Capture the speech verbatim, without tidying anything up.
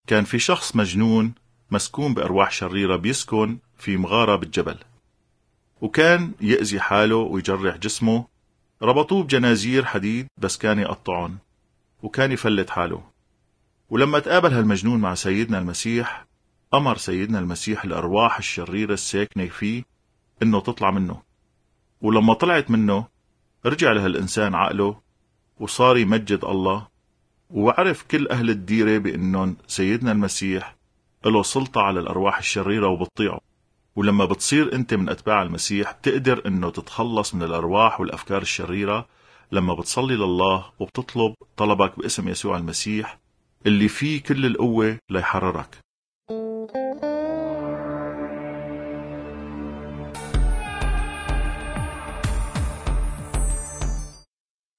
كان في شخص مجنون مسكون بأرواح شريرة بيسكن في مغارة بالجبل، وكان يأذي حاله ويجرح جسمه. ربطوه بجنازير حديد بس كان يقطعن، وكان يفلت حاله. ولما تقابل هالمجنون مع سيدنا المسيح، أمر سيدنا المسيح الأرواح الشريرة الساكنة فيه إنه تطلع منه. ولما طلعت منه رجع لهالإنسان عقله وصار يمجد الله، وعرف كل أهل الديرة بأنه سيدنا المسيح له سلطة على الأرواح الشريرة وبتطيعه. ولما بتصير أنت من أتباع المسيح بتقدر أنه تتخلص من الأرواح والأفكار الشريرة لما بتصلي لله وبتطلب طلبك باسم يسوع المسيح اللي فيه كل القوة ليحررك.